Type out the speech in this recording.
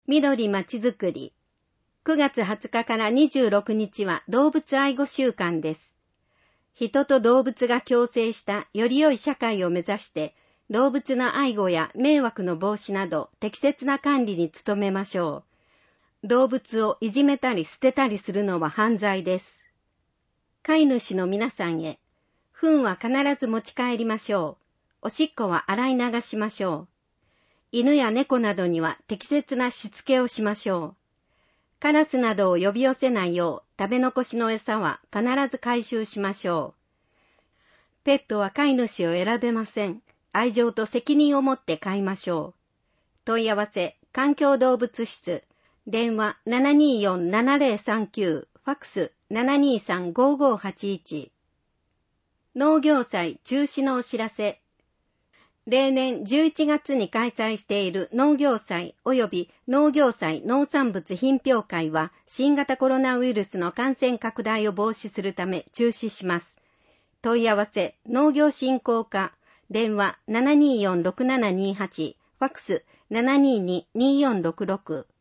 緑まちづくり。9月20日から26日は動物愛護週間です。人と動物が共生したより良い社会を目指して、動物の愛護や迷惑の防止など適切な管理に努めましょう。動物をいじめたり捨てたりするのは犯罪です。飼い主の皆さんへ、糞は必ず持ち帰りましょう。おしっこは洗い流しましょう。犬や猫などには適切なしつけをしましょう。カラスなどを呼び寄せないよう食べ残しの餌は必ず回収しましょう。ペットは飼い主を選べません。愛情と責任を持って飼いましょう。問い合わせ、環境動物室、電話 724-7039、ファックス 723-5581。農業祭中止のお知らせ。例年11月に開催している農業祭及び農業祭農産物品評会は新型コロナウイルスの感染拡大を防止するため中止します。問い合わせ、農業振興課、電話 724-6728、ファックス 722-2466。